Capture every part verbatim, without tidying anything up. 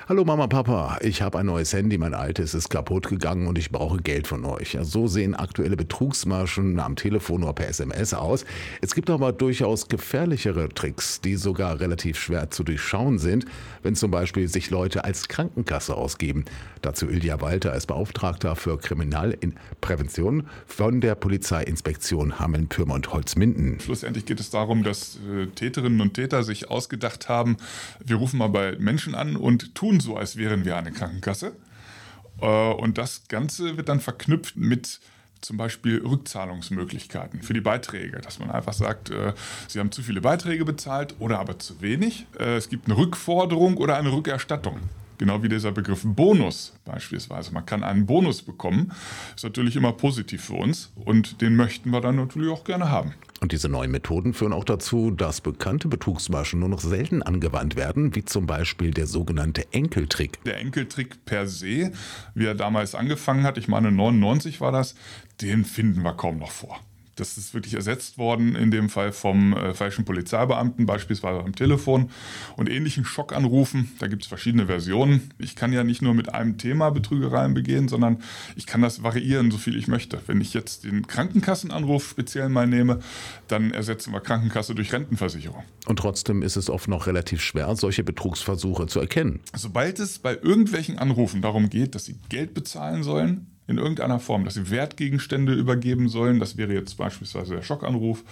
Hallo Mama, Papa, ich habe ein neues Handy, mein altes ist kaputt gegangen und ich brauche Geld von euch. Ja, so sehen aktuelle Betrugsmaschen am Telefon oder per S M S aus. Es gibt aber durchaus gefährlichere Tricks, die sogar relativ schwer zu durchschauen sind, wenn zum Beispiel sich Leute als Krankenkasse ausgeben. Dazu Ilja Walter als Beauftragter für Kriminalprävention von der Polizeiinspektion Hameln-Pyrmont-Holzminden. Schlussendlich geht es darum, dass äh, Täterinnen und Täter sich ausgedacht haben, wir rufen mal bei Menschen an und tun so, als wären wir eine Krankenkasse. Äh, und das Ganze wird dann verknüpft mit zum Beispiel Rückzahlungsmöglichkeiten für die Beiträge, dass man einfach sagt, äh, Sie haben zu viele Beiträge bezahlt oder aber zu wenig. Äh, es gibt eine Rückforderung oder eine Rückerstattung. Genau wie dieser Begriff Bonus beispielsweise. Man kann einen Bonus bekommen. Ist natürlich immer positiv für uns und den möchten wir dann natürlich auch gerne haben. Und diese neuen Methoden führen auch dazu, dass bekannte Betrugsmaschen nur noch selten angewandt werden, wie zum Beispiel der sogenannte Enkeltrick. Der Enkeltrick per se, wie er damals angefangen hat, ich meine neunundneunzig war das, den finden wir kaum noch vor. Das ist wirklich ersetzt worden, in dem Fall vom äh, falschen Polizeibeamten, beispielsweise am Telefon und ähnlichen Schockanrufen. Da gibt es verschiedene Versionen. Ich kann ja nicht nur mit einem Thema Betrügereien begehen, sondern ich kann das variieren, so viel ich möchte. Wenn ich jetzt den Krankenkassenanruf speziell mal nehme, dann ersetzen wir Krankenkasse durch Rentenversicherung. Und trotzdem ist es oft noch relativ schwer, solche Betrugsversuche zu erkennen. Sobald es bei irgendwelchen Anrufen darum geht, dass sie Geld bezahlen sollen, in irgendeiner Form, dass sie Wertgegenstände übergeben sollen, das wäre jetzt beispielsweise der Schockanruf,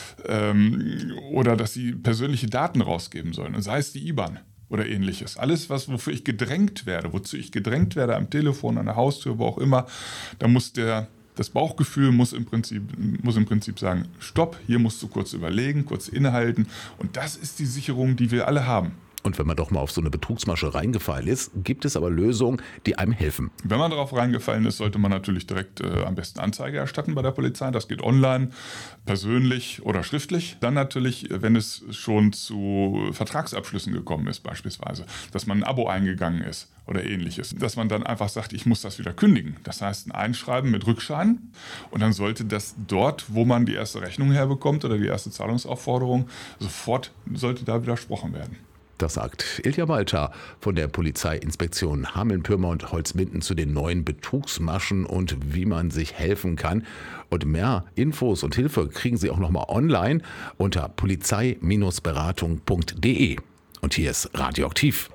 ähm, oder dass sie persönliche Daten rausgeben sollen, und sei es die I B A N oder ähnliches. Alles, was, wofür ich gedrängt werde, wozu ich gedrängt werde, am Telefon, an der Haustür, wo auch immer, da muss der, das Bauchgefühl muss im Prinzip, muss im Prinzip sagen, stopp, hier musst du kurz überlegen, kurz innehalten, und das ist die Sicherung, die wir alle haben. Und wenn man doch mal auf so eine Betrugsmasche reingefallen ist, gibt es aber Lösungen, die einem helfen. Wenn man darauf reingefallen ist, sollte man natürlich direkt äh, am besten Anzeige erstatten bei der Polizei. Das geht online, persönlich oder schriftlich. Dann natürlich, wenn es schon zu Vertragsabschlüssen gekommen ist beispielsweise, dass man ein Abo eingegangen ist oder ähnliches, dass man dann einfach sagt, ich muss das wieder kündigen. Das heißt, ein Einschreiben mit Rückschein, und dann sollte das dort, wo man die erste Rechnung herbekommt oder die erste Zahlungsaufforderung, sofort sollte da widersprochen werden. Das sagt Ilja Walter von der Polizeiinspektion Hameln-Pyrmont-Holzminden zu den neuen Betrugsmaschen und wie man sich helfen kann. Und mehr Infos und Hilfe kriegen Sie auch nochmal online unter polizei Bindestrich beratung punkt de. Und hier ist Radioaktiv.